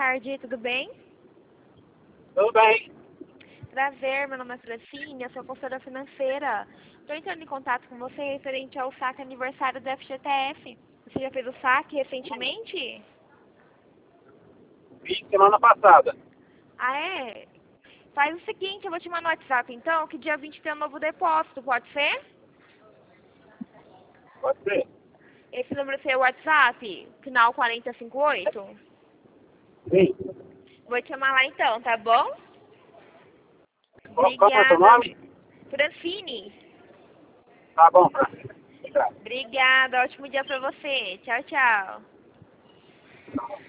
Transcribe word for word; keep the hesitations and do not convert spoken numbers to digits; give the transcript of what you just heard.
tarde, tudo bem? Tudo bem. Prazer, meu nome é Francine, eu sou consultora financeira. Estou entrando em contato com você referente ao saque aniversário do F G T F. Você já fez o saque recentemente? Fiz semana passada. Ah, é? Faz o seguinte, eu vou te mandar no WhatsApp então, que dia vinte tem um novo depósito, pode ser? Pode ser? Esse número é seu WhatsApp, final quarenta e cinquenta e oito? Sim. Vou te chamar lá então, tá bom? Qual, qual é o seu Obrigada. nome? Francine. Tá bom, Francisco. Obrigado. Obrigada, ótimo dia pra você. Tchau, tchau.